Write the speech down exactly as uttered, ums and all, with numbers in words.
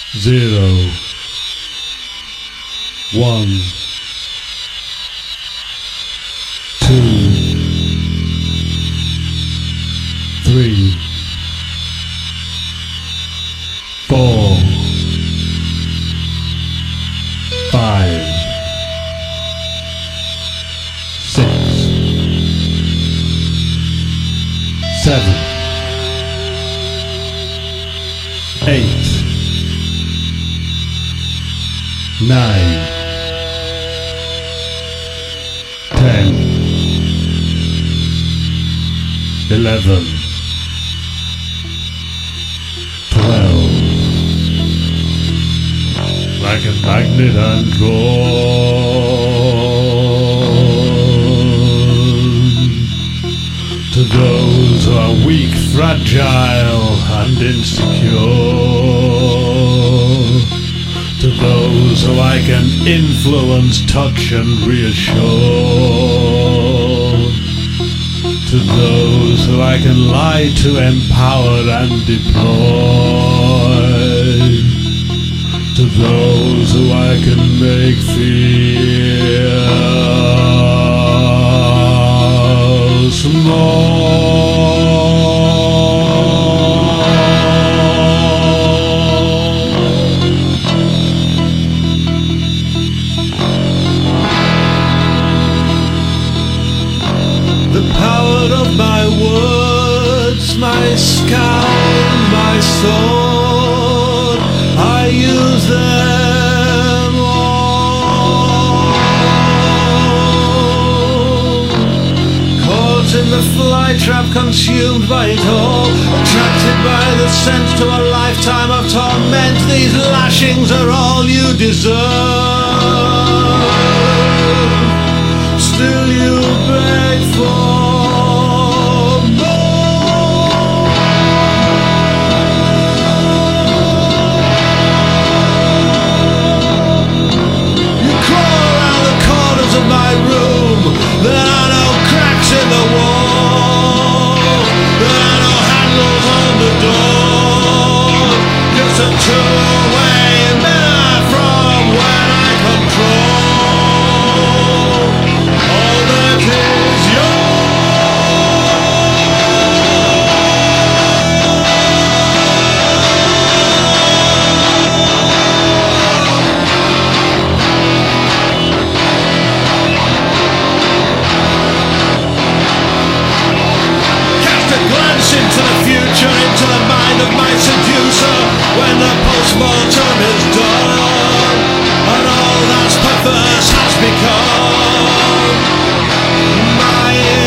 zero, one, two, three, four, five, six, seven, eight, nine, ten, eleven, twelve, like a magnet and drawn to those who are weak, fragile and insecure, to those who I can influence, touch and reassure, to those who I can lie to, empower and deploy, to those who I can make feel small. The power of my words, my scowl, my sword, I use them all. Caught in the fly trap, consumed by it all, attracted by the scent to a lifetime of torment. These lashings are all you deserve. Still you beg for my room. There are no cracks in the wall, there are no handles on the door, just a two-way mirror from where I control all that is into the future, into the mind of my seducer, when the post-mortem is done, and all that's perverse has become my